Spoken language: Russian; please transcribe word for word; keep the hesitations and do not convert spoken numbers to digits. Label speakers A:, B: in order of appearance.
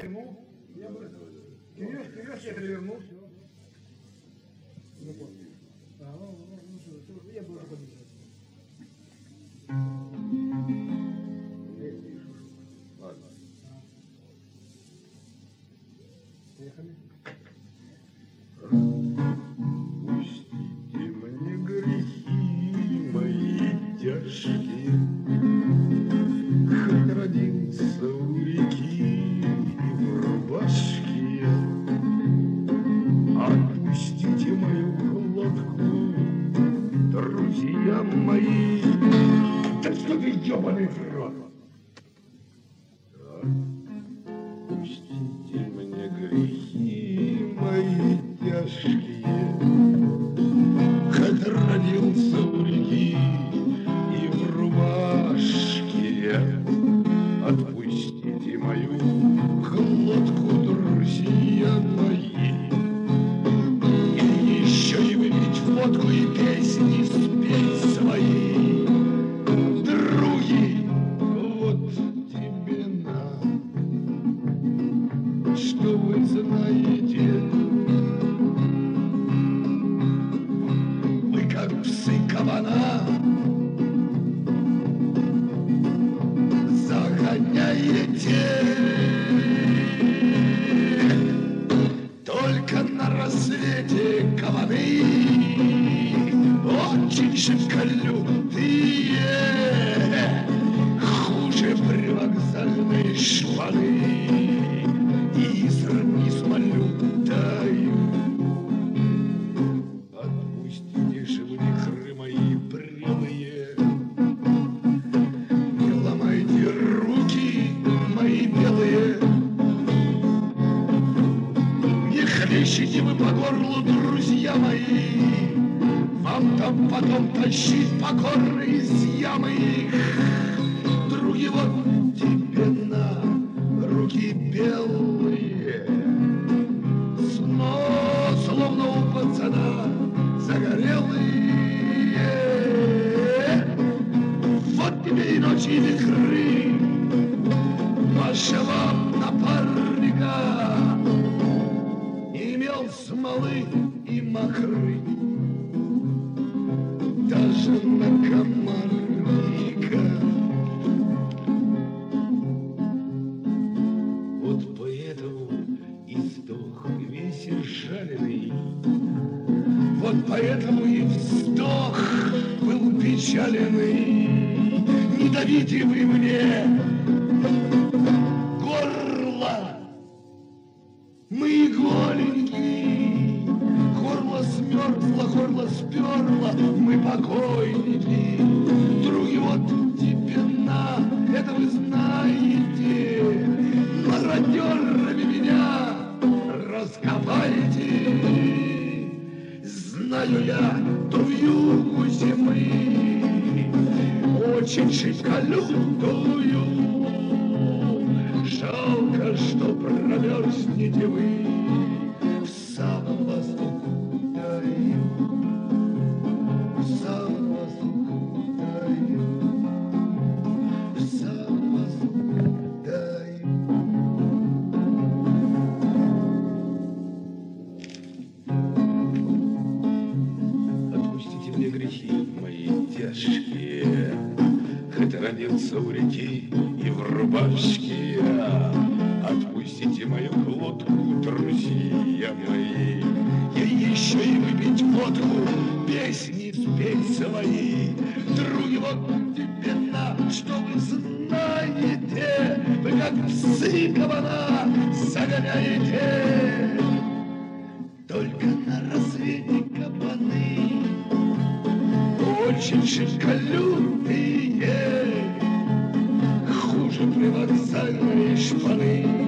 A: Я бы... Вперед, вперед, я перевернул, все. Ну, вот. А, ну, ну, ну, что, я бы уже побежал.
B: Ладно.
A: Поехали.
B: Пустите мне грехи мои тяжкие, хоть родился у реки и в рубашке я. Отпустите мою глотку, друзья мои. Да что ты, ебаный в рот! Так. Пустите мне грехи мои тяжкие, хоть родился у реки и в рубашке я. Отпустите мою глотку, друзья мои. И еще и выпить водку и песни спеть свои. Други, вот тебе на, что вы знаете. Вы как псы кабана загоняете. Только на рассвете кабаны очень шибко лютые, хуже привокзальной шпаны, и сравни с малютой. Отпустите же вы вихры мои прелые, не ломайте руки мои белые, не хлещите вы по горлу, друзья мои, вам там потом тащить покорно из ямы их. Други, вот тебе на руки белые, снова словно у пацана загорелые. Вот тебе и ночи, и вихры вашего напарника, не имел смолы и мокры даже на комарника. Вот поэтому и сдох весь изжаленный, вот поэтому и вздох был печаленный. Не давите вы мне горло, мы голенькие, горло смерзло, горло сперло, мы покойники. Други, вот тебе на, это вы знаете, мародерами меня раскопаете. Знаю я ту югу земли, очень шибко лютую. Жалко, что промерзнете вы в самом воздуху таю, в самом воздуху таю, в самом воздуху таю. Отпустите мне грехи мои тяжкие, хоть родился у реки и в рубашке я. Отпустите мою глотку, друзья мои, и еще и выпить водку, песни спеть свои. Други, вот тебе на, что вы знаете, вы как псы кабана загоняете. Только на рассвете кабаны очень шибко лютые, хуже привокзальной шпаны.